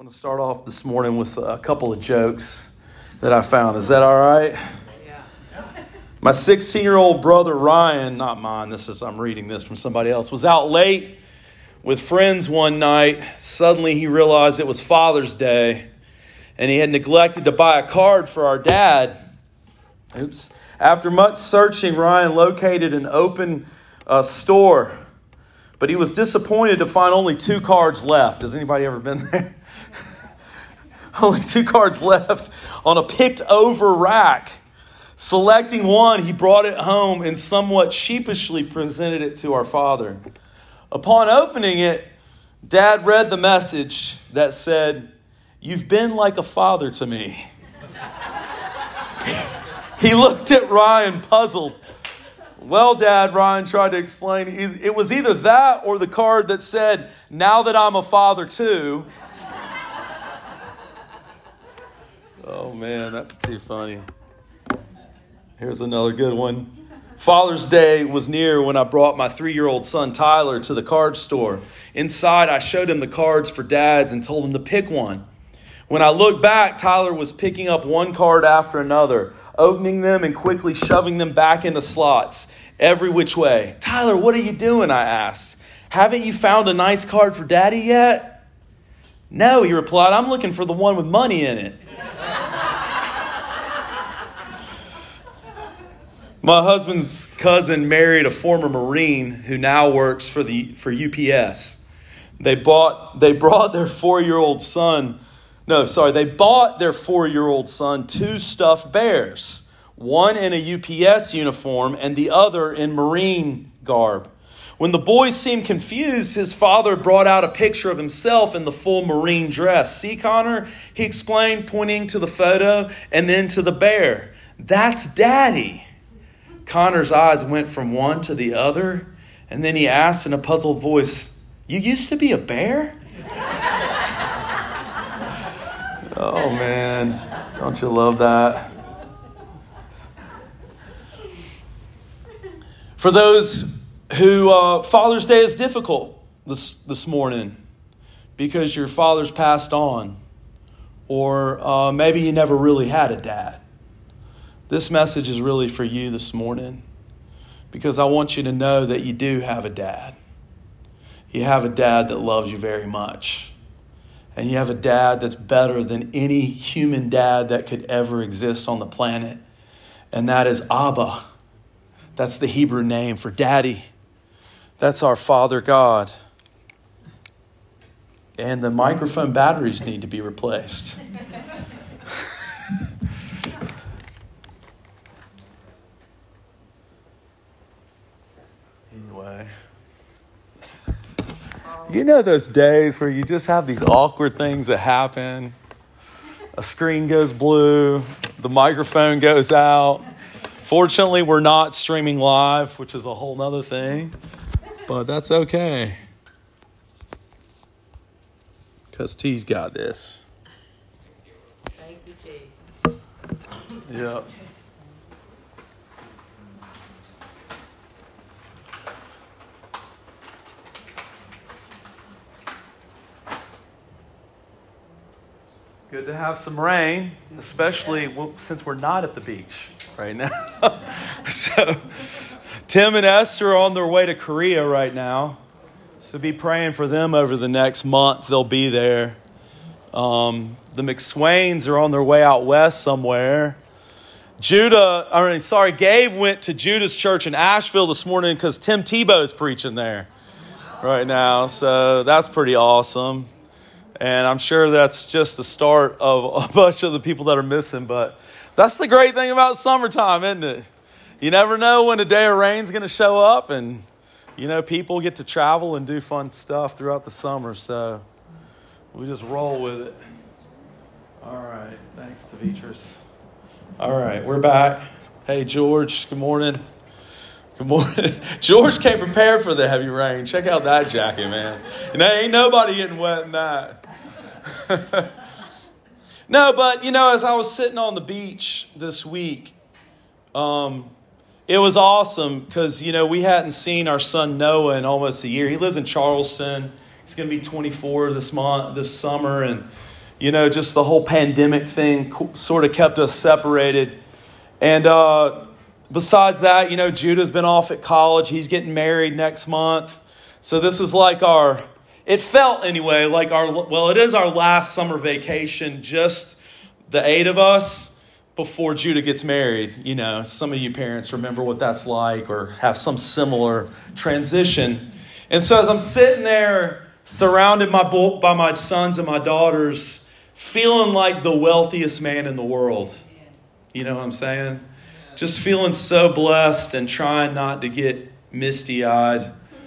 want to start off this morning with a couple of jokes that I found. Is that all right? Yeah. My 16-year-old brother Ryan, not mine, I'm reading this from somebody else, was out late with friends one night. Suddenly he realized it was Father's Day and he had neglected to buy a card for our dad. Oops. After much searching, Ryan located an open store, but he was disappointed to find only 2 cards left. Has anybody ever been there? Only 2 cards left on a picked over rack. Selecting one, he brought it home and somewhat sheepishly presented it to our father. Upon opening it, Dad read the message that said, "You've been like a father to me." He looked at Ryan puzzled. "Well, Dad," Ryan tried to explain, "it was either that or the card that said, 'Now that I'm a father too.'" Oh man, that's too funny. Here's another good one. Father's Day was near when I brought my 3-year-old son Tyler to the card store. Inside, I showed him the cards for dads and told him to pick one. When I looked back, Tyler was picking up one card after another, opening them and quickly shoving them back into slots, every which way. "Tyler, what are you doing?" I asked. "Haven't you found a nice card for Daddy yet?" "No," he replied. "I'm looking for the one with money in it." My husband's cousin married a former Marine who now works for UPS. They bought their 4-year-old son 2 stuffed bears, one in a UPS uniform and the other in Marine garb. When the boys seemed confused, his father brought out a picture of himself in the full Marine dress. "See, Connor," he explained, pointing to the photo and then to the bear. "That's Daddy." Connor's eyes went from one to the other, and then he asked in a puzzled voice, "You used to be a bear?" Oh, man. Don't you love that? For those who Father's Day is difficult this morning because your father's passed on, or maybe you never really had a dad. This message is really for you this morning because I want you to know that you do have a dad. You have a dad that loves you very much. And you have a dad that's better than any human dad that could ever exist on the planet. And that is Abba. That's the Hebrew name for Daddy. That's our Father God. And the microphone batteries need to be replaced. Anyway. You know those days where you just have these awkward things that happen? A screen goes blue, the microphone goes out. Fortunately, we're not streaming live, which is a whole nother thing. But that's okay. Because T's got this. Thank you, T. Yep. Good to have some rain, especially since we're not at the beach right now. So, Tim and Esther are on their way to Korea right now. So be praying for them over the next month. They'll be there. The McSwains are on their way out west somewhere. Gabe went to Judah's church in Asheville this morning because Tim Tebow's preaching there right now. So that's pretty awesome. And I'm sure that's just the start of a bunch of the people that are missing. But that's the great thing about summertime, isn't it? You never know when a day of rain's going to show up. And, people get to travel and do fun stuff throughout the summer. So we just roll with it. All right. Thanks, Tavitris. All right. We're back. Hey, George. Good morning. Good morning. George came prepared for the heavy rain. Check out that jacket, man. Ain't nobody getting wet in that. No, but, as I was sitting on the beach this week, it was awesome because, we hadn't seen our son Noah in almost a year. He lives in Charleston. He's going to be 24 this summer. And just the whole pandemic thing sort of kept us separated. And besides that, Judah's been off at college. He's getting married next month. So this was like it felt anyway, like it is our last summer vacation, just the 8 of us before Judah gets married. Some of you parents remember what that's like or have some similar transition. And so as I'm sitting there surrounded by my sons and my daughters, feeling like the wealthiest man in the world. You know what I'm saying? Just feeling so blessed and trying not to get misty-eyed.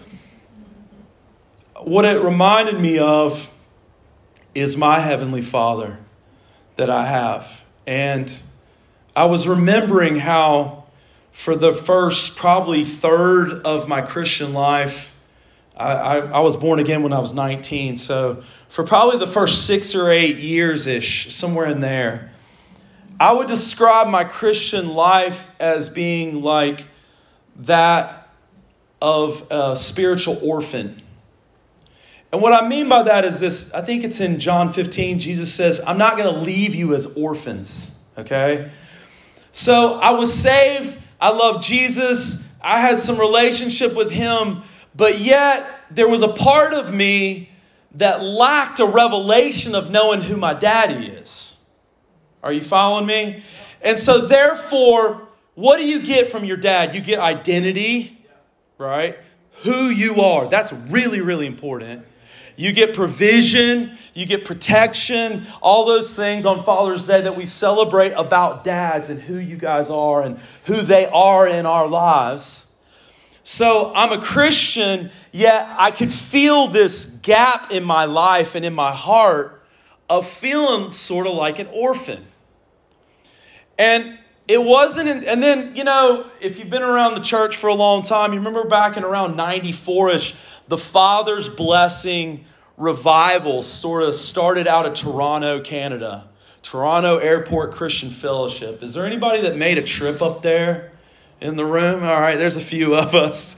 What it reminded me of is my Heavenly Father that I have. And I was remembering how for the first probably third of my Christian life, I was born again when I was 19. So for probably the first 6 or 8 years-ish, somewhere in there, I would describe my Christian life as being like that of a spiritual orphan. And what I mean by that is this. I think it's in John 15. Jesus says, I'm not going to leave you as orphans. Okay? So I was saved. I loved Jesus. I had some relationship with him. But yet there was a part of me that lacked a revelation of knowing who my daddy is. Are you following me? And so therefore, what do you get from your dad? You get identity, right? Who you are. That's really, really important. You get provision. You get protection. All those things on Father's Day that we celebrate about dads and who you guys are and who they are in our lives. So I'm a Christian, yet I could feel this gap in my life and in my heart of feeling sort of like an orphan. And it wasn't, and then, if you've been around the church for a long time, you remember back in around 94-ish, the Father's Blessing revival sort of started out of Toronto, Canada. Toronto Airport Christian Fellowship. Is there anybody that made a trip up there in the room? All right, there's a few of us.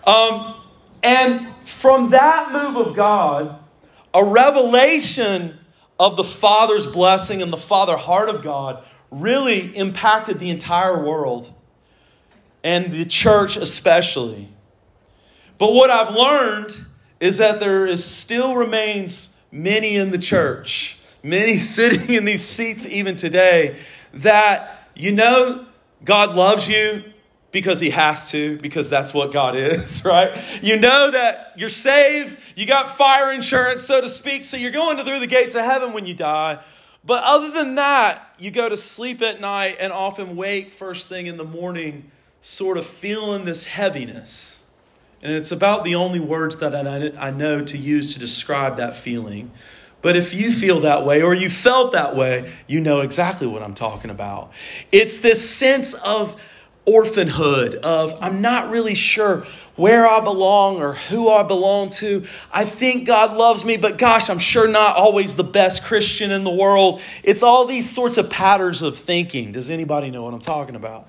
And from that move of God, a revelation of the Father's blessing and the Father heart of God really impacted the entire world and the church especially. But what I've learned is that there still remains many in the church, many sitting in these seats even today, that God loves you because he has to, because that's what God is, right? You know that you're saved, you got fire insurance, so to speak, so you're going through the gates of heaven when you die. But other than that, you go to sleep at night and often wake first thing in the morning sort of feeling this heaviness. And it's about the only words that I know to use to describe that feeling. But if you feel that way or you felt that way, you know exactly what I'm talking about. It's this sense of orphanhood, of I'm not really sure where I belong or who I belong to. I think God loves me, but gosh, I'm sure not always the best Christian in the world. It's all these sorts of patterns of thinking. Does anybody know what I'm talking about?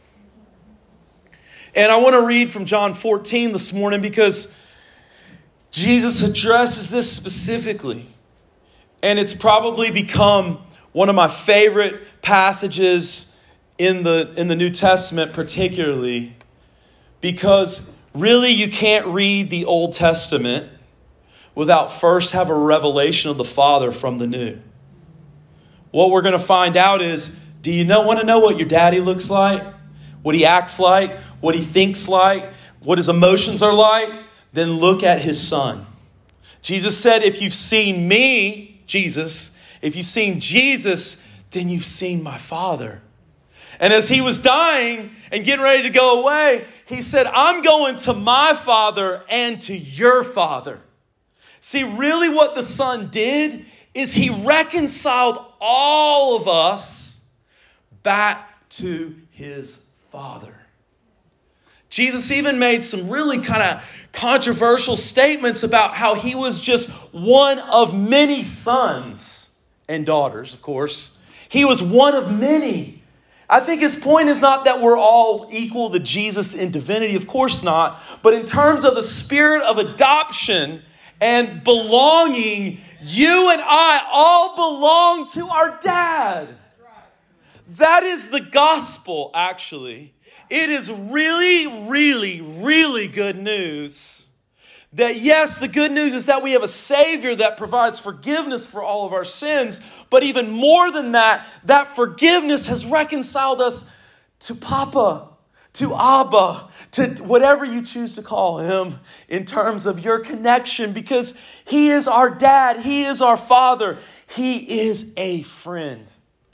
And I want to read from John 14 this morning because Jesus addresses this specifically. And it's probably become one of my favorite passages in the New Testament particularly, because really you can't read the Old Testament without first have a revelation of the Father from the New. What we're going to find out is, do you want to know what your daddy looks like? What he acts like? What he thinks like? What his emotions are like? Then look at his Son. Jesus said, if you've seen me, Jesus, if you've seen Jesus, then you've seen my Father. And as he was dying and getting ready to go away, he said, I'm going to my Father and to your Father. See, really what the Son did is he reconciled all of us back to his Father. Jesus even made some really kind of controversial statements about how he was just one of many sons and daughters, of course. He was one of many. I think his point is not that we're all equal to Jesus in divinity. Of course not. But in terms of the spirit of adoption and belonging. You and I all belong to our dad. That is the gospel, actually. It is really, really, really good news. That yes, the good news is that we have a Savior that provides forgiveness for all of our sins. But even more than that, that forgiveness has reconciled us to Papa, to Abba, to whatever you choose to call him in terms of your connection. Because he is our dad. He is our father. He is a friend.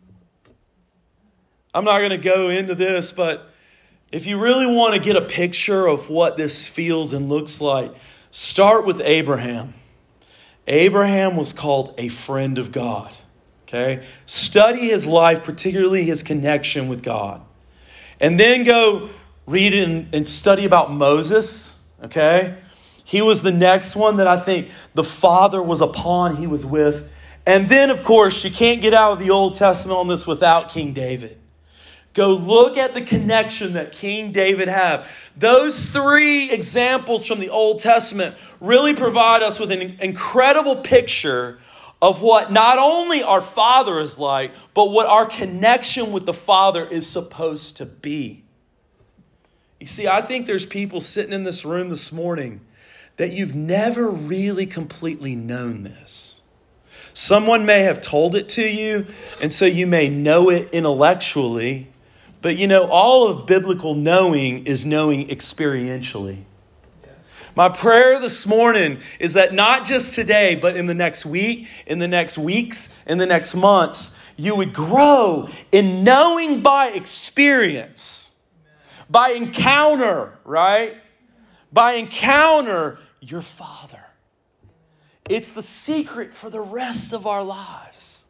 I'm not going to go into this, but if you really want to get a picture of what this feels and looks like, start with Abraham. Abraham was called a friend of God. Okay? Study his life, particularly his connection with God. And then go read and study about Moses. Okay? He was the next one that I think the Father was upon, he was with. And then, of course, you can't get out of the Old Testament on this without King David. Go look at the connection that King David had. Those three examples from the Old Testament really provide us with an incredible picture of what not only our Father is like, but what our connection with the Father is supposed to be. You see, I think there's people sitting in this room this morning that you've never really completely known this. Someone may have told it to you, and so you may know it intellectually. But you know, all of biblical knowing is knowing experientially. Yes. My prayer this morning is that not just today, but in the next week, in the next weeks, in the next months, you would grow in knowing by experience, by encounter, right? By encounter your Father. It's the secret for the rest of our lives.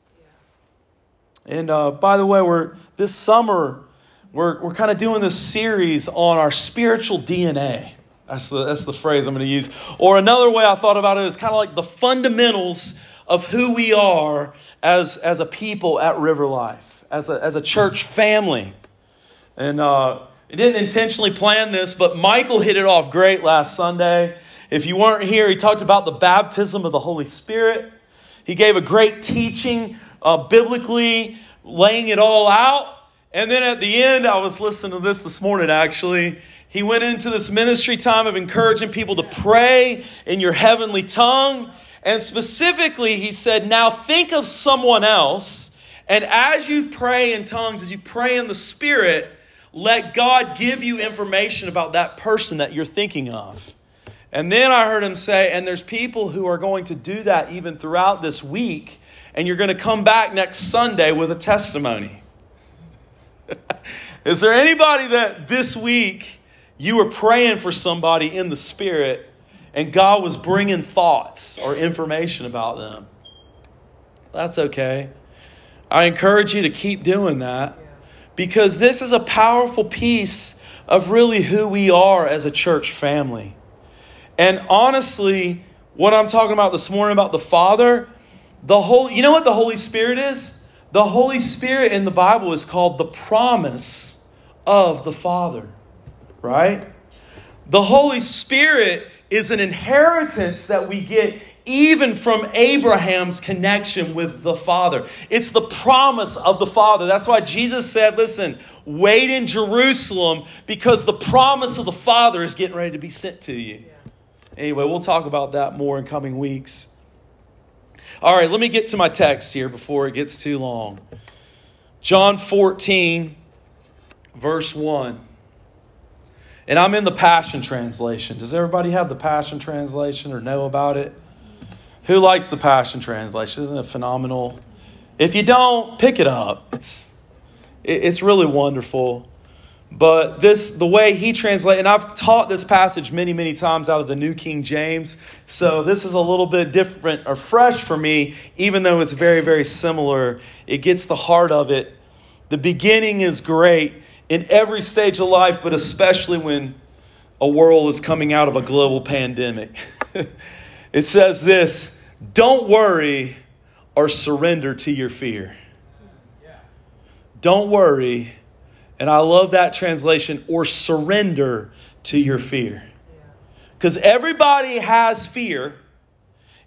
And by the way, this summer, We're kind of doing this series on our spiritual DNA. That's the phrase I'm going to use. Or another way I thought about it is kind of like the fundamentals of who we are as a people at River Life, as a church family. And I didn't intentionally plan this, but Michael hit it off great last Sunday. If you weren't here, he talked about the baptism of the Holy Spirit. He gave a great teaching, biblically laying it all out. And then at the end, I was listening to this morning, actually. He went into this ministry time of encouraging people to pray in your heavenly tongue. And specifically, he said, now think of someone else. And as you pray in tongues, as you pray in the Spirit, let God give you information about that person that you're thinking of. And then I heard him say, and there's people who are going to do that even throughout this week. And you're going to come back next Sunday with a testimony. Is there anybody that this week you were praying for somebody in the Spirit and God was bringing thoughts or information about them? That's okay. I encourage you to keep doing that because this is a powerful piece of really who we are as a church family. And honestly, what I'm talking about this morning about the Father, you know what the Holy Spirit is? The Holy Spirit in the Bible is called the promise of the Father, right? The Holy Spirit is an inheritance that we get even from Abraham's connection with the Father. It's the promise of the Father. That's why Jesus said, listen, wait in Jerusalem because the promise of the Father is getting ready to be sent to you. Anyway, we'll talk about that more in coming weeks. All right, let me get to my text here before it gets too long. John 14, verse 1. And I'm in the Passion Translation. Does everybody have the Passion Translation or know about it? Who likes the Passion Translation? Isn't it phenomenal? If you don't, pick it up. It's really wonderful. But the way he translates, and I've taught this passage many, many times out of the New King James. So this is a little bit different or fresh for me, even though it's very, very similar. It gets the heart of it. The beginning is great in every stage of life, but especially when a world is coming out of a global pandemic. It says this, don't worry or surrender to your fear. Don't worry. And I love that translation, or surrender to your fear. Because everybody has fear.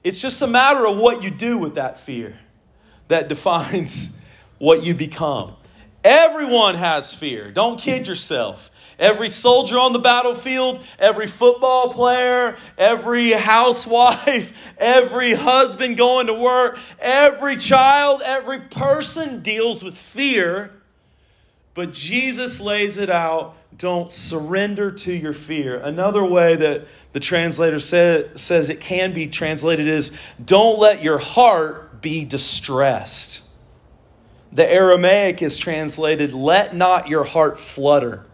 It's just a matter of what you do with that fear that defines what you become. Everyone has fear. Don't kid yourself. Every soldier on the battlefield, every football player, every housewife, every husband going to work, every child, every person deals with fear. But Jesus lays it out. Don't surrender to your fear. Another way that the translator says it can be translated is, don't let your heart be distressed. The Aramaic is translated, let not your heart flutter.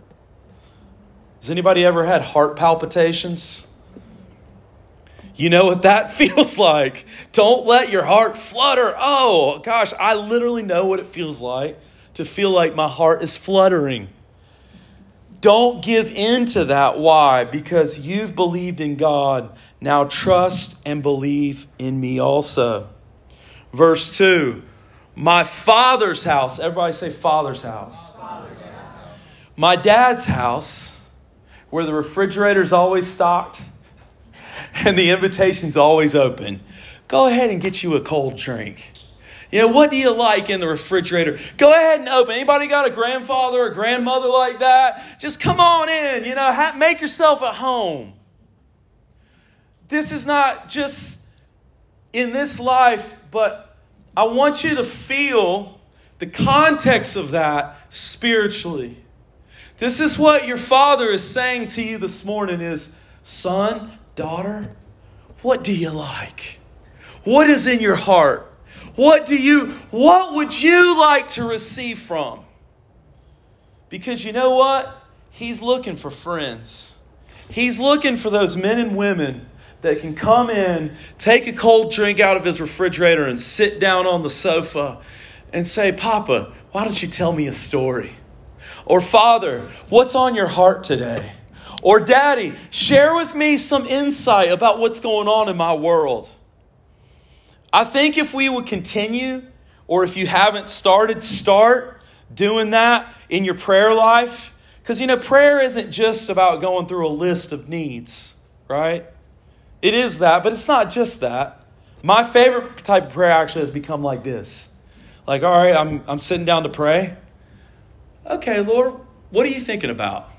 Has anybody ever had heart palpitations? You know what that feels like. Don't let your heart flutter. Oh, gosh, I literally know what it feels like to feel like my heart is fluttering. Don't give in to that. Why? Because you've believed in God. Now trust and believe in me also. Verse 2. My Father's house. Everybody say Father's house. My dad's house, where the refrigerator's always stocked and the invitation's always open. Go ahead and get you a cold drink. You know, what do you like in the refrigerator? Go ahead and open. Anybody got a grandfather or grandmother like that? Just come on in, make yourself at home. This is not just in this life, but I want you to feel the context of that spiritually. This is what your Father is saying to you this morning is, son, daughter, what do you like? What is in your heart? What would you like to receive from? Because you know what? He's looking for friends. He's looking for those men and women that can come in, take a cold drink out of his refrigerator and sit down on the sofa and say, Papa, why don't you tell me a story? Or Father, what's on your heart today? Or Daddy, share with me some insight about what's going on in my world. I think if we would continue, or if you haven't start doing that in your prayer life. Because, prayer isn't just about going through a list of needs, right? It is that, but it's not just that. My favorite type of prayer actually has become like this. Like, all right, I'm sitting down to pray. Okay, Lord, what are you thinking about?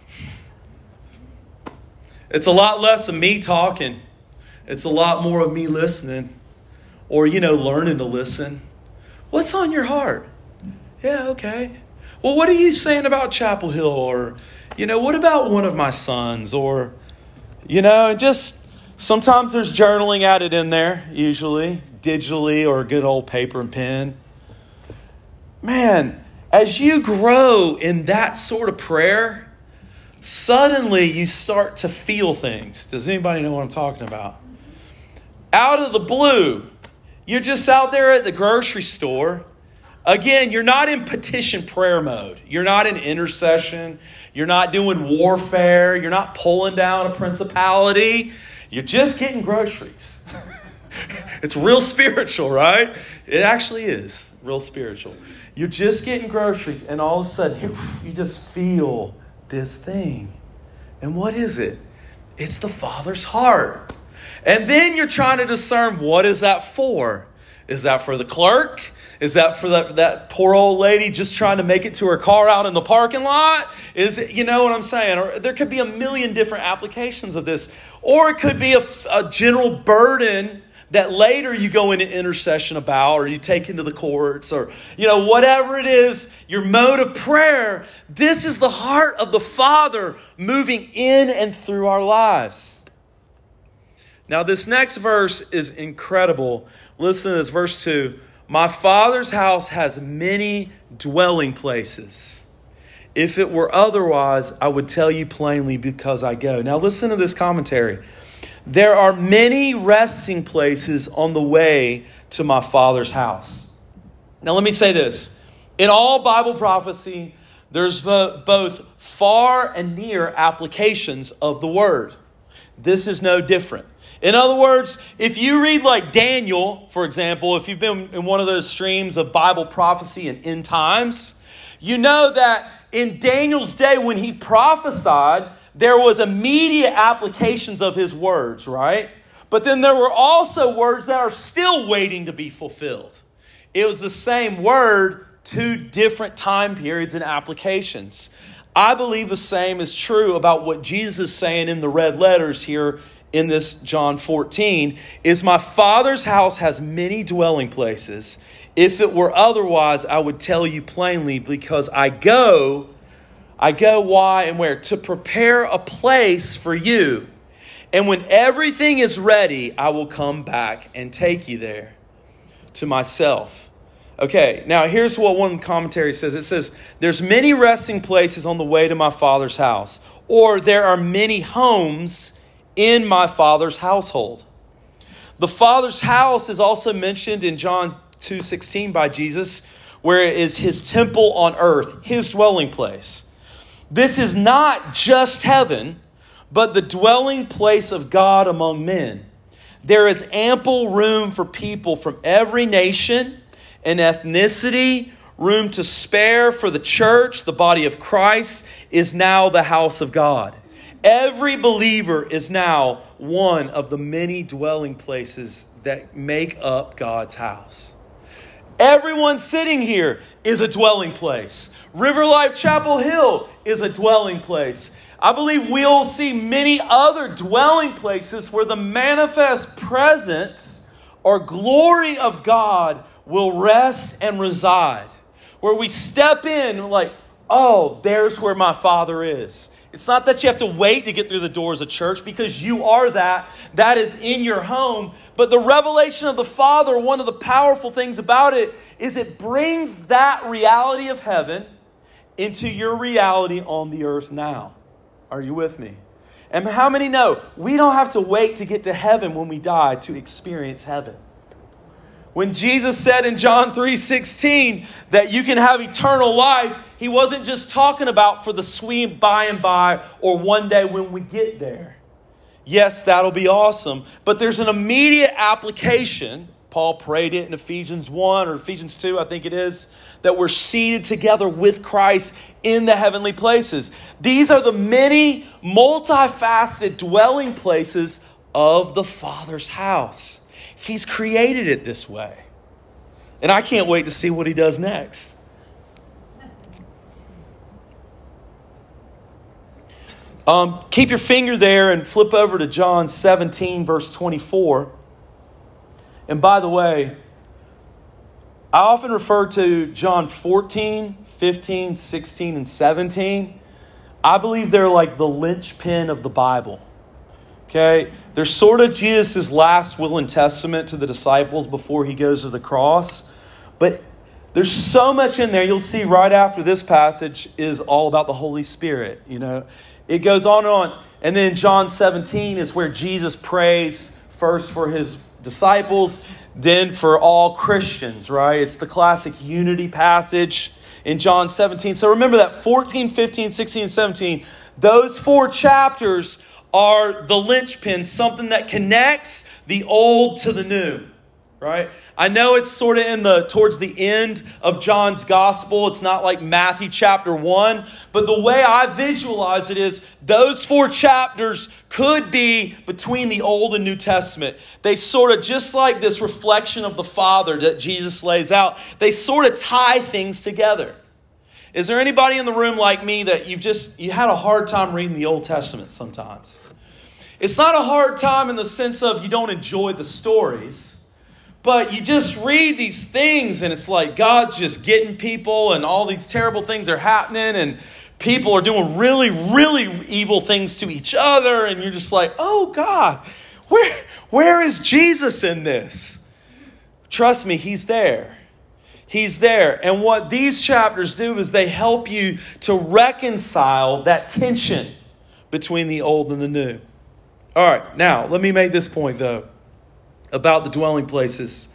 It's a lot less of me talking. It's a lot more of me listening. Or, learning to listen. What's on your heart? Yeah, okay. Well, what are you saying about Chapel Hill? Or, what about one of my sons? Or, just sometimes there's journaling added in there, usually, digitally or a good old paper and pen. Man, as you grow in that sort of prayer, suddenly you start to feel things. Does anybody know what I'm talking about? Out of the blue, you're just out there at the grocery store. Again, you're not in petition prayer mode. You're not in intercession. You're not doing warfare. You're not pulling down a principality. You're just getting groceries. It's real spiritual, right? It actually is real spiritual. You're just getting groceries, and all of a sudden, you just feel this thing. And what is it? It's the Father's heart. And then you're trying to discern, what is that for? Is that for the clerk? Is that for that poor old lady just trying to make it to her car out in the parking lot? Is it, you know what I'm saying? Or there could be a million different applications of this. Or it could be a general burden that later you go into intercession about, or you take into the courts, or, whatever it is, your mode of prayer. This is the heart of the Father moving in and through our lives. Now, this next verse is incredible. Listen to this, verse 2. My Father's house has many dwelling places. If it were otherwise, I would tell you plainly because I go. Now, listen to this commentary. There are many resting places on the way to my Father's house. Now, let me say this. In all Bible prophecy, there's both far and near applications of the word. This is no different. In other words, if you read like Daniel, for example, if you've been in one of those streams of Bible prophecy and end times, you know that in Daniel's day when he prophesied, there was immediate applications of his words, right? But then there were also words that are still waiting to be fulfilled. It was the same word, two different time periods and applications. I believe the same is true about what Jesus is saying in the red letters here in this John 14, is my Father's house has many dwelling places. If it were otherwise, I would tell you plainly, because I go why and where? To prepare a place for you. And when everything is ready, I will come back and take you there to myself. Okay, now here's what one commentary says. It says, there's many resting places on the way to my Father's house, or there are many homes in my Father's household. The Father's house is also mentioned in John 2:16 by Jesus, where it is his temple on earth, his dwelling place. This is not just heaven, but the dwelling place of God among men. There is ample room for people from every nation and ethnicity, room to spare for the church. The body of Christ is now the house of God. Every believer is now one of the many dwelling places that make up God's house. Everyone sitting here is a dwelling place. River Life Chapel Hill is a dwelling place. I believe we'll see many other dwelling places where the manifest presence or glory of God will rest and reside. Where we step in like, oh, there's where my Father is. It's not that you have to wait to get through the doors of church, because you are that. That is in your home. But the revelation of the Father, one of the powerful things about it is it brings that reality of heaven into your reality on the earth now. Are you with me? And how many know we don't have to wait to get to heaven when we die to experience heaven? When Jesus said in John 3:16 that you can have eternal life, he wasn't just talking about for the sweet by and by or one day when we get there. Yes, that'll be awesome. But there's an immediate application. Paul prayed it in Ephesians 1 or Ephesians 2, I think it is, that we're seated together with Christ in the heavenly places. These are the many multifaceted dwelling places of the Father's house. He's created it this way. And I can't wait to see what he does next. Keep your finger there and flip over to John 17, verse 24. And by the way, I often refer to John 14, 15, 16, and 17. I believe they're like the linchpin of the Bible. Okay? They're sort of Jesus' last will and testament to the disciples before he goes to the cross. But there's so much in there. You'll see right after this passage is all about the Holy Spirit. You know, it goes on and on. And then John 17 is where Jesus prays first for his disciples, then for all Christians, right? It's the classic unity passage in John 17. So remember that 14, 15, 16, and 17, those 4 chapters are the linchpin, something that connects the old to the new, right? I know it's sort of towards the end of John's gospel. It's not like Matthew chapter 1, but the way I visualize it is those 4 chapters could be between the Old and New Testament. They sort of, just like this reflection of the Father that Jesus lays out, they sort of tie things together. Is there anybody in the room like me that you had a hard time reading the Old Testament sometimes? It's not a hard time in the sense of you don't enjoy the stories, but you just read these things and it's like God's just getting people and all these terrible things are happening and people are doing really, really evil things to each other. And you're just like, oh God, where is Jesus in this? Trust me, he's there. He's there. And what these chapters do is they help you to reconcile that tension between the old and the new. All right, now let me make this point though about the dwelling places.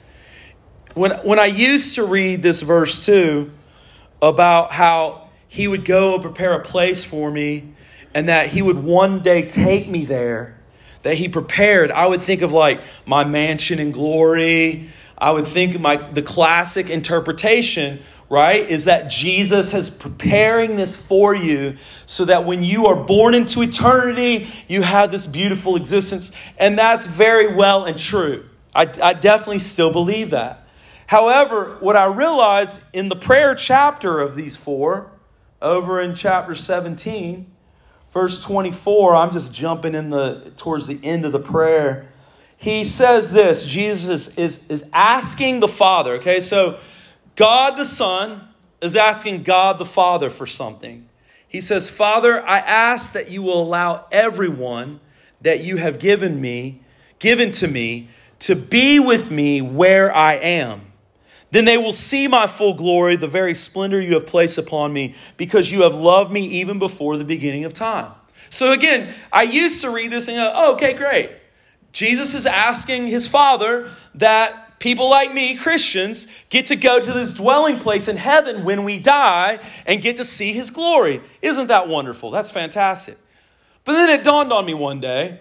When I used to read this verse 2 about how he would go and prepare a place for me and that he would one day take me there, that he prepared, I would think of like my mansion in glory. I would think the classic interpretation right, is that Jesus is preparing this for you so that when you are born into eternity, you have this beautiful existence. And that's very well and true. I definitely still believe that. However, what I realize in the prayer chapter of these four, over in chapter 17, verse 24, I'm just jumping towards the end of the prayer. He says this, Jesus is asking the Father, okay? So God the Son is asking God the Father for something. He says, Father, I ask that you will allow everyone that you have given to me, to be with me where I am. Then they will see my full glory, the very splendor you have placed upon me, because you have loved me even before the beginning of time. So again, I used to read this and go, oh, okay, great. Jesus is asking his Father that people like me, Christians, get to go to this dwelling place in heaven when we die and get to see his glory. Isn't that wonderful? That's fantastic. But then it dawned on me one day,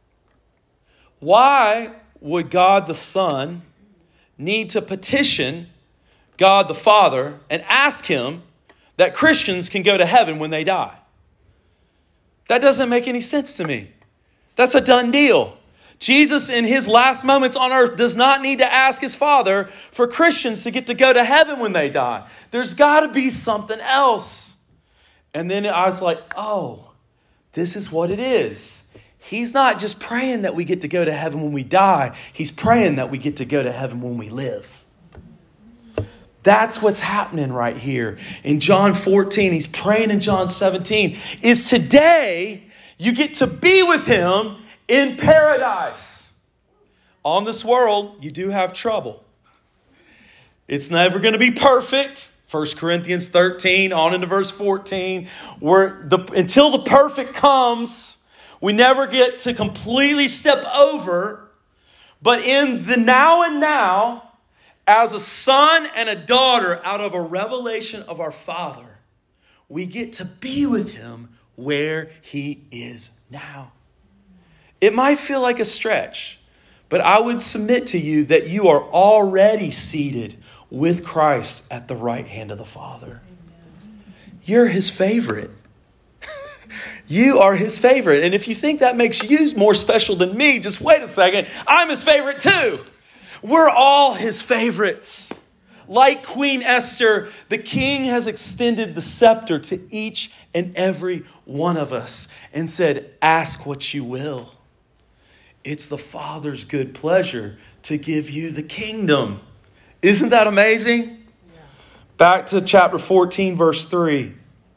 why would God the Son need to petition God the Father and ask him that Christians can go to heaven when they die? That doesn't make any sense to me. That's a done deal. Jesus, in his last moments on earth, does not need to ask his Father for Christians to get to go to heaven when they die. There's got to be something else. And then I was like, oh, this is what it is. He's not just praying that we get to go to heaven when we die. He's praying that we get to go to heaven when we live. That's what's happening right here. In John 14, he's praying in John 17, is today you get to be with him in paradise. On this world, you do have trouble. It's never going to be perfect. 1 Corinthians 13, on into verse 14. Until the perfect comes, we never get to completely step over. But in the now and now, as a son and a daughter out of a revelation of our Father, we get to be with him where he is now. It might feel like a stretch, but I would submit to you that you are already seated with Christ at the right hand of the Father. You're his favorite. You are his favorite. And if you think that makes you more special than me, just wait a second. I'm his favorite too. We're all his favorites. Like Queen Esther, the king has extended the scepter to each and every one of us and said, ask what you will. It's the Father's good pleasure to give you the kingdom. Isn't that amazing? Yeah. Back to chapter 14, verse 3.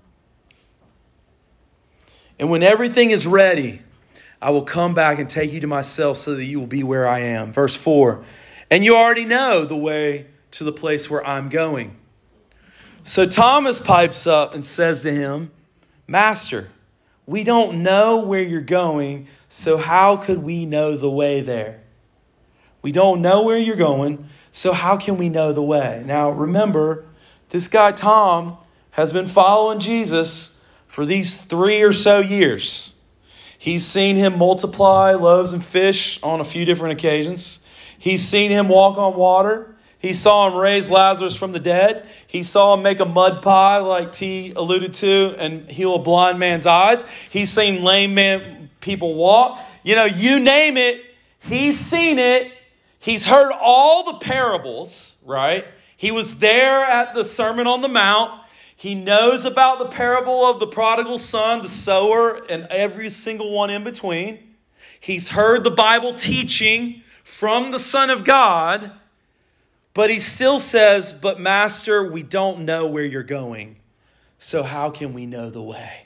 And when everything is ready, I will come back and take you to myself so that you will be where I am. Verse 4. And you already know the way to the place where I'm going. So Thomas pipes up and says to him, Master, we don't know where you're going, so how could we know the way there? We don't know where you're going, so how can we know the way? Now remember, this guy Tom has been following Jesus for these 3 or so years. He's seen him multiply loaves and fish on a few different occasions. He's seen him walk on water. He saw him raise Lazarus from the dead. He saw him make a mud pie, like T alluded to, and heal a blind man's eyes. He's seen lame people walk. You name it, he's seen it. He's heard all the parables, right? He was there at the Sermon on the Mount. He knows about the parable of the prodigal son, the sower, and every single one in between. He's heard the Bible teaching from the Son of God. But he still says, but Master, we don't know where you're going. So how can we know the way?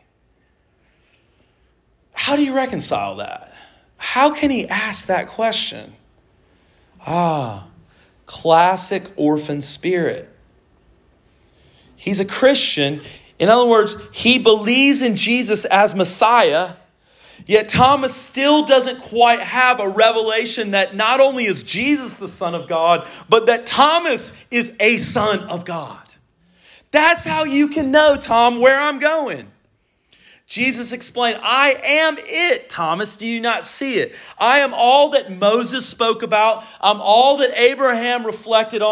How do you reconcile that? How can he ask that question? Classic orphan spirit. He's a Christian. In other words, he believes in Jesus as Messiah. Yet Thomas still doesn't quite have a revelation that not only is Jesus the Son of God, but that Thomas is a son of God. That's how you can know, Tom, where I'm going. Jesus explained, I am it, Thomas. Do you not see it? I am all that Moses spoke about. I'm all that Abraham reflected on.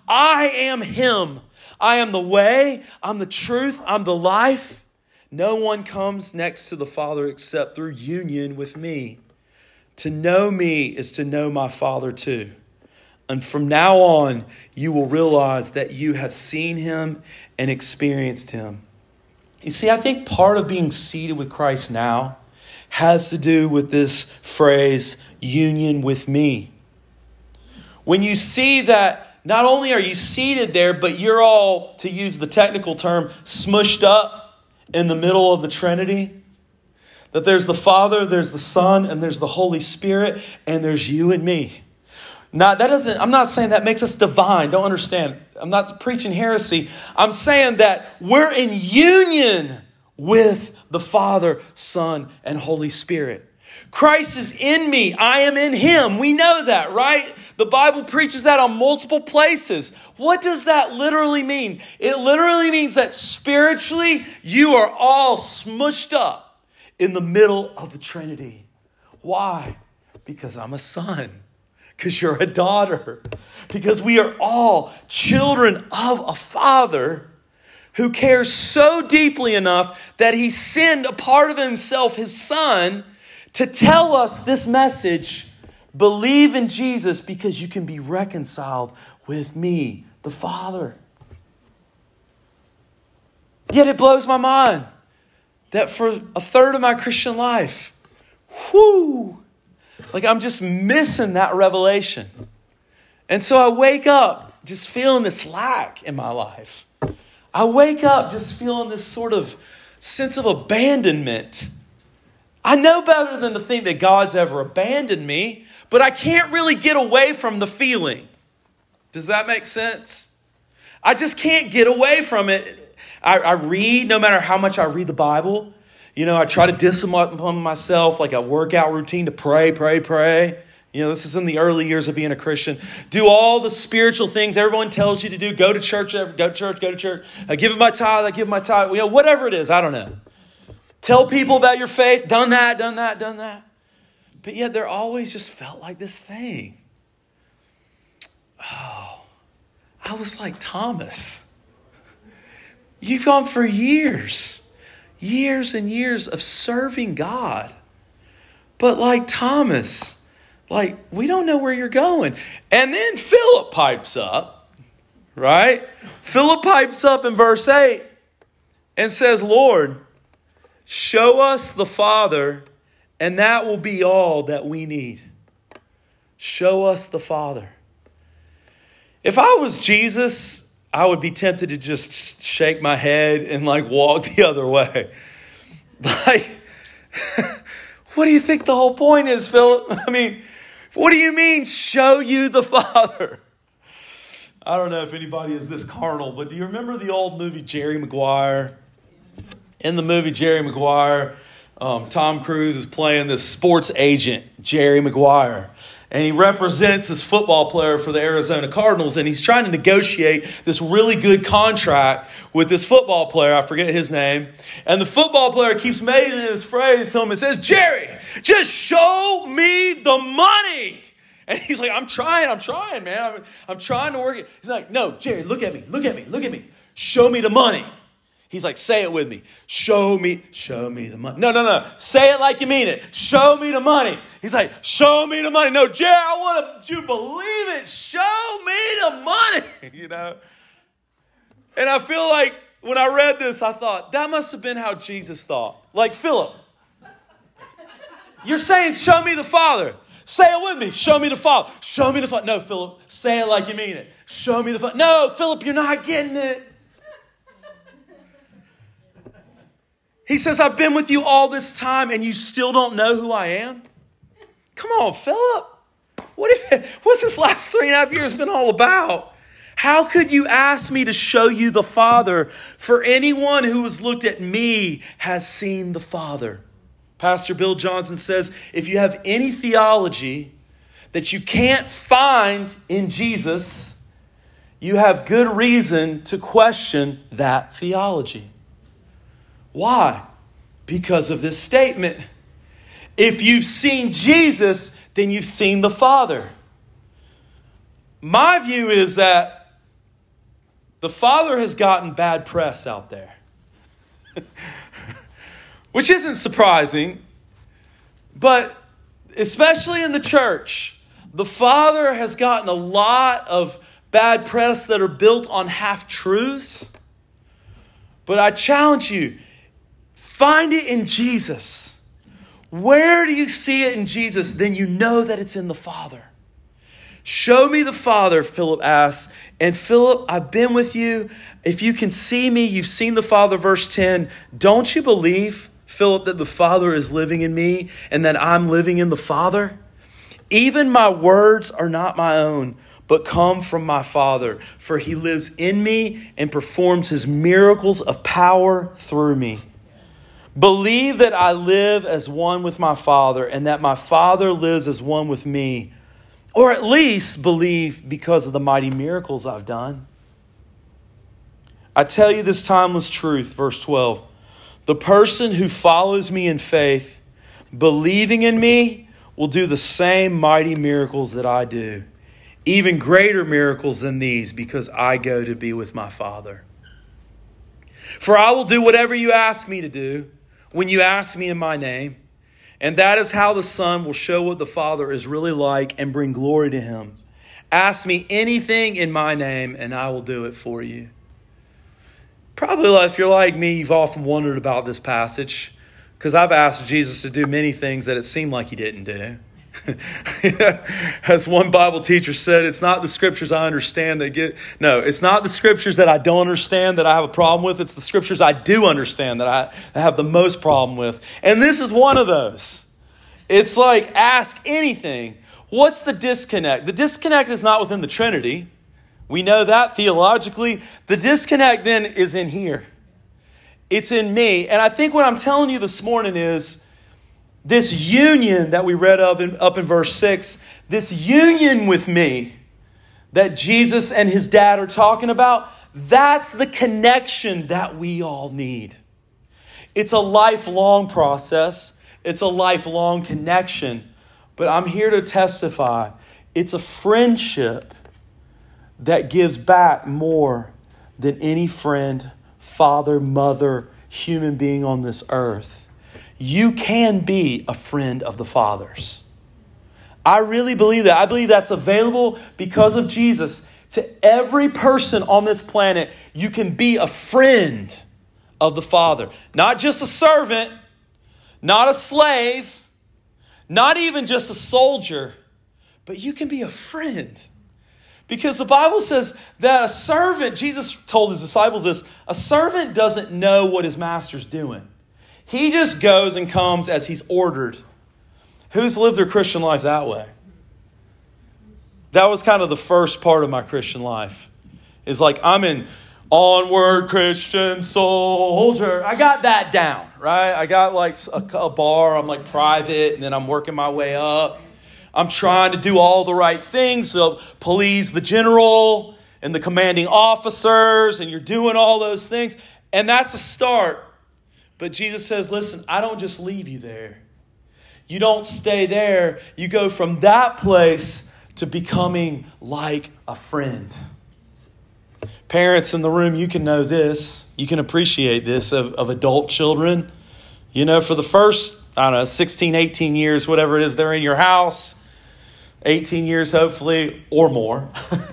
I am him. I am the way, I'm the truth, I'm the life. No one comes next to the Father except through union with me. To know me is to know my Father too. And from now on, you will realize that you have seen him and experienced him. You see, I think part of being seated with Christ now has to do with this phrase, union with me. When you see that not only are you seated there, but you're all, to use the technical term, smushed up in the middle of the Trinity. That there's the Father, there's the Son, and there's the Holy Spirit, and there's you and me. Now, I'm not saying that makes us divine. Don't understand. I'm not preaching heresy. I'm saying that we're in union with the Father, Son, and Holy Spirit. Christ is in me. I am in him. We know that, right? The Bible preaches that on multiple places. What does that literally mean? It literally means that spiritually, you are all smushed up in the middle of the Trinity. Why? Because I'm a son. Because you're a daughter. Because we are all children of a Father who cares so deeply enough that he sent a part of himself, his Son, to tell us this message. Believe in Jesus because you can be reconciled with me, the Father. Yet it blows my mind that for a third of my Christian life, I'm just missing that revelation. And so I wake up just feeling this lack in my life. I wake up just feeling this sort of sense of abandonment. I know better than to think that God's ever abandoned me, but I can't really get away from the feeling. Does that make sense? I just can't get away from it. I read, no matter how much I read the Bible, I try to discipline myself like a workout routine to pray. This is in the early years of being a Christian. Do all the spiritual things everyone tells you to do. Go to church. I give my tithe. Whatever it is, I don't know. Tell people about your faith. Done that. But yet there always just felt like this thing. Oh, I was like Thomas. You've gone for years and years of serving God. But like Thomas, we don't know where you're going. And then Philip pipes up, right? Philip pipes up in verse 8 and says, Lord, show us the Father, and that will be all that we need. Show us the Father. If I was Jesus, I would be tempted to just shake my head and walk the other way. What do you think the whole point is, Philip? What do you mean, show you the Father? I don't know if anybody is this carnal, but do you remember the old movie Jerry Maguire? In the movie Jerry Maguire, Tom Cruise is playing this sports agent, Jerry Maguire. And he represents this football player for the Arizona Cardinals. And he's trying to negotiate this really good contract with this football player. I forget his name. And the football player keeps making this phrase to him and says, Jerry, just show me the money. And he's like, I'm trying, man. I'm trying to work it. He's like, no, Jerry, look at me. Show me the money. He's like, say it with me. Show me the money. No. Say it like you mean it. Show me the money. He's like, show me the money. No, Jerry, I want you to believe it. Show me the money, And I feel like when I read this, I thought, that must have been how Jesus thought. Like, Philip, you're saying, show me the Father. Say it with me. Show me the Father. Show me the Father. No, Philip, say it like you mean it. Show me the Father. No, Philip, you're not getting it. He says, I've been with you all this time and you still don't know who I am? Come on, Philip. What's this last 3.5 years been all about? How could you ask me to show you the Father? For anyone who has looked at me has seen the Father. Pastor Bill Johnson says, if you have any theology that you can't find in Jesus, you have good reason to question that theology. Why? Because of this statement. If you've seen Jesus, then you've seen the Father. My view is that the Father has gotten bad press out there. Which isn't surprising, but especially in the church, the Father has gotten a lot of bad press that are built on half-truths. But I challenge you, find it in Jesus. Where do you see it in Jesus? Then you know that it's in the Father. Show me the Father, Philip asks. And Philip, I've been with you. If you can see me, you've seen the Father. Verse 10, don't you believe, Philip, that the Father is living in me and that I'm living in the Father? Even my words are not my own, but come from my Father. For he lives in me and performs his miracles of power through me. Believe that I live as one with my Father and that my Father lives as one with me. Or at least believe because of the mighty miracles I've done. I tell you this timeless truth, verse 12. The person who follows me in faith, believing in me, will do the same mighty miracles that I do. Even greater miracles than these, because I go to be with my Father. For I will do whatever you ask me to do when you ask me in my name. And that is how the Son will show what the Father is really like and bring glory to him. Ask me anything in my name and I will do it for you. Probably if you're like me, you've often wondered about this passage because I've asked Jesus to do many things that it seemed like he didn't do. As one Bible teacher said, it's not the scriptures I understand that get... No, it's not the scriptures that I don't understand that I have a problem with. It's the scriptures I do understand that I have the most problem with. And this is one of those. It's like, ask anything. What's the disconnect? The disconnect is not within the Trinity. We know that theologically. The disconnect then is in here. It's in me. And I think what I'm telling you this morning is this union that we read of up in verse 6, this union with me that Jesus and his dad are talking about, that's the connection that we all need. It's a lifelong process. It's a lifelong connection. But I'm here to testify. It's a friendship that gives back more than any friend, father, mother, human being on this earth. You can be a friend of the Father's. I really believe that. I believe that's available because of Jesus. To every person on this planet, you can be a friend of the Father. Not just a servant, not a slave, not even just a soldier, but you can be a friend. Because the Bible says that a servant, Jesus told his disciples this, a servant doesn't know what his master's doing. He just goes and comes as he's ordered. Who's lived their Christian life that way? That was kind of the first part of my Christian life. It's like, I'm in onward Christian soldier. I got that down, right? I got like a bar. I'm like private, and then I'm working my way up. I'm trying to do all the right things. So please the general and the commanding officers, and you're doing all those things. And that's a start. But Jesus says, listen, I don't just leave you there. You don't stay there. You go from that place to becoming like a friend. Parents in the room, you can know this. You can appreciate this of adult children. You know, for the first, 16, 18 years, whatever it is, they're in your house. 18 years, hopefully, or more.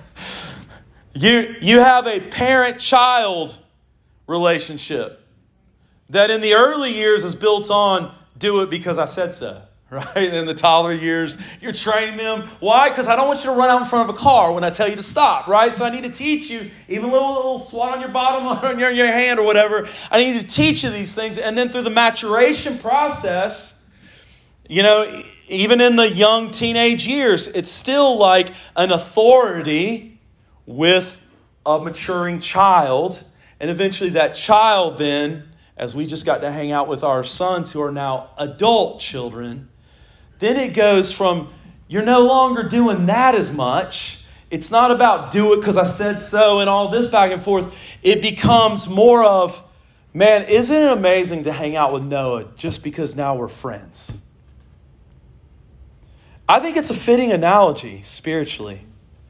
You have a parent-child relationship that in the early years is built on do it because I said so, right? In the toddler years, you're training them. Why? Because I don't want you to run out in front of a car when I tell you to stop, right? So I need to teach you, even a little swat on your bottom, on your hand or whatever. I need to teach you these things. And then through the maturation process, you know, even in the young teenage years, it's still like an authority with a maturing child. And eventually that child then, as we just got to hang out with our sons who are now adult children, then it goes from you're no longer doing that as much. It's not about do it because I said so and all this back and forth. It becomes more of, man, isn't it amazing to hang out with Noah just because now we're friends? I think it's a fitting analogy spiritually.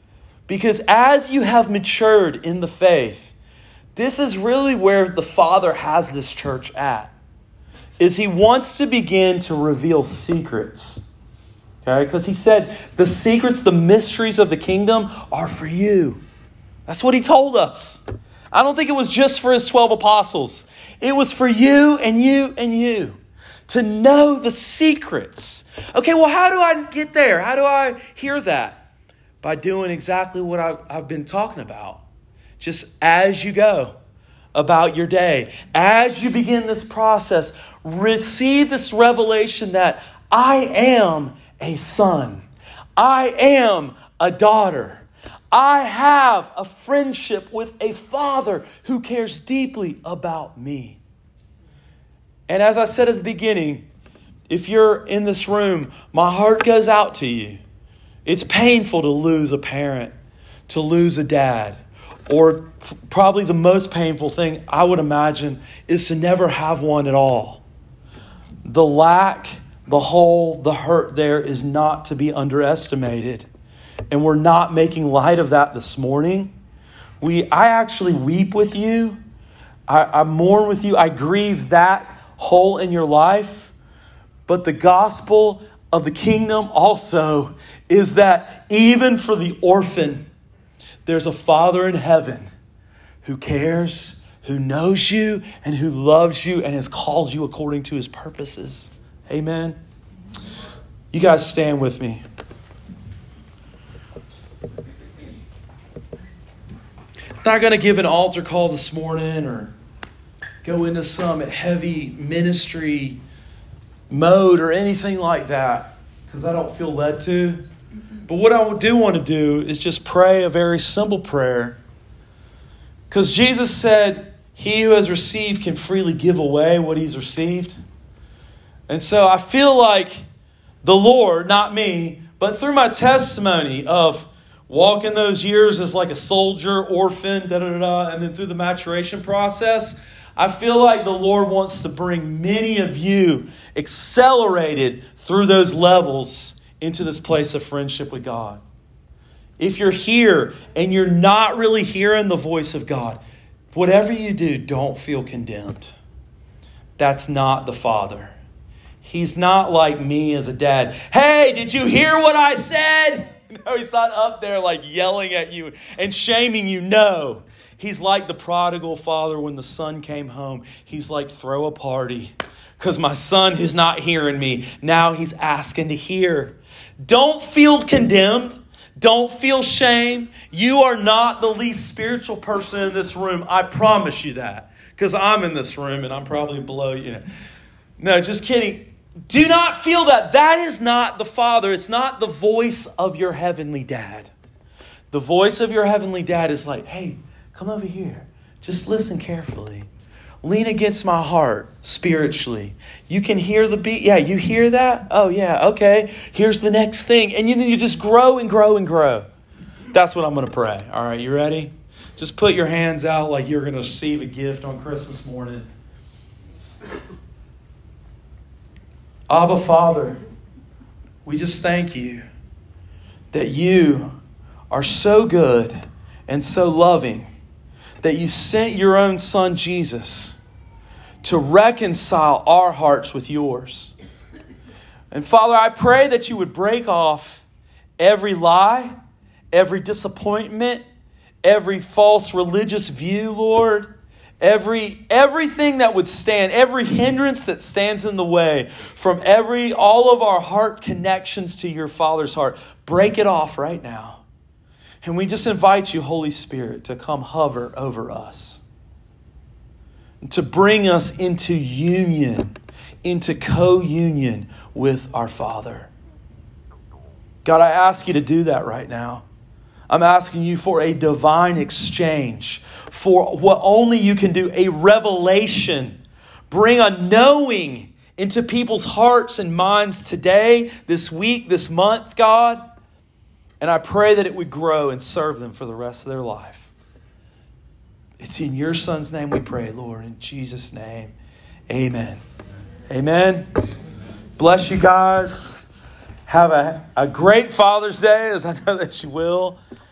Because as you have matured in the faith, this is really where the Father has this church at. Is He wants to begin to reveal secrets. Okay? Because He said the secrets, the mysteries of the kingdom are for you. That's what He told us. I don't think it was just for His 12 apostles. It was for you and you and you to know the secrets. Okay, well, how do I get there? How do I hear that? By doing exactly what I've been talking about. Just as you go about your day, as you begin this process, receive this revelation that I am a son. I am a daughter. I have a friendship with a Father who cares deeply about me. And as I said at the beginning, if you're in this room, my heart goes out to you. It's painful to lose a parent, to lose a dad. Or probably the most painful thing I would imagine is to never have one at all. The lack, the hole, the hurt there is not to be underestimated. And we're not making light of that this morning. I actually weep with you. I mourn with you. I grieve that hole in your life. But the gospel of the kingdom also is that even for the orphan, there's a Father in heaven who cares, who knows you, and who loves you and has called you according to His purposes. Amen. You guys stand with me. I'm not going to give an altar call this morning or go into some heavy ministry mode or anything like that, because I don't feel led to. But what I do want to do is just pray a very simple prayer. Because Jesus said, he who has received can freely give away what he's received. And so I feel like the Lord, not me, but through my testimony of walking those years as like a soldier, orphan, and then through the maturation process, I feel like the Lord wants to bring many of you accelerated through those levels into this place of friendship with God. If you're here and you're not really hearing the voice of God, whatever you do, don't feel condemned. That's not the Father. He's not like me as a dad. Hey, did you hear what I said? No, He's not up there like yelling at you and shaming you. No. He's like the prodigal father when the son came home. He's like, throw a party because my son who's not hearing me, now he's asking to hear. Don't feel condemned. Don't feel shame. You are not the least spiritual person in this room. I promise you that. Because I'm in this room and I'm probably below you. No, just kidding. Do not feel that. That is not the Father. It's not the voice of your heavenly dad. The voice of your heavenly dad is like, hey, come over here. Just listen carefully. Lean against my heart spiritually. You can hear the beat. Yeah, you hear that? Oh, yeah, okay. Here's the next thing. And you just grow and grow and grow. That's what I'm going to pray. All right, you ready? Just put your hands out like you're going to receive a gift on Christmas morning. Abba, Father, we just thank you that you are so good and so loving that you sent your own Son, Jesus, to reconcile our hearts with yours. And Father, I pray that you would break off every lie, every disappointment, every false religious view, Lord, everything that would stand, every hindrance that stands in the way from all of our heart connections to your Father's heart. Break it off right now. And we just invite you, Holy Spirit, to come hover over us. To bring us into union, into co-union with our Father. God, I ask you to do that right now. I'm asking you for a divine exchange, for what only you can do, a revelation. Bring a knowing into people's hearts and minds today, this week, this month, God. And I pray that it would grow and serve them for the rest of their life. It's in your Son's name we pray, Lord. In Jesus' name, amen. Amen. Bless you guys. Have a great Father's Day, as I know that you will.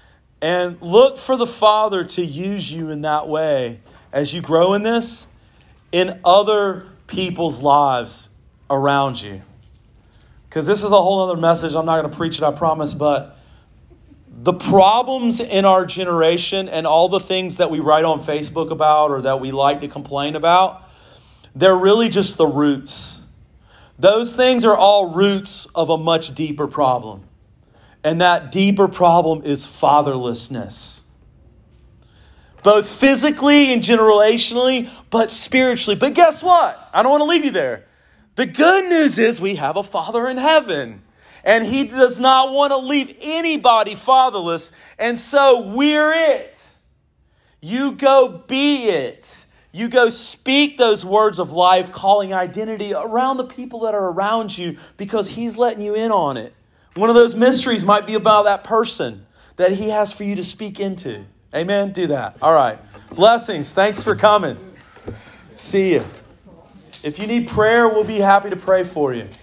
And look for the Father to use you in that way as you grow in this, in other people's lives around you. Because this is a whole other message. I'm not going to preach it, I promise. But the problems in our generation and all the things that we write on Facebook about or that we like to complain about, they're really just the roots. Those things are all roots of a much deeper problem. And that deeper problem is fatherlessness. Both physically and generationally, but spiritually. But guess what? I don't want to leave you there. The good news is we have a Father in heaven. And He does not want to leave anybody fatherless. And so we're it. You go be it. You go speak those words of life, calling identity around the people that are around you because He's letting you in on it. One of those mysteries might be about that person that He has for you to speak into. Amen? Do that. All right. Blessings. Thanks for coming. See you. If you need prayer, we'll be happy to pray for you.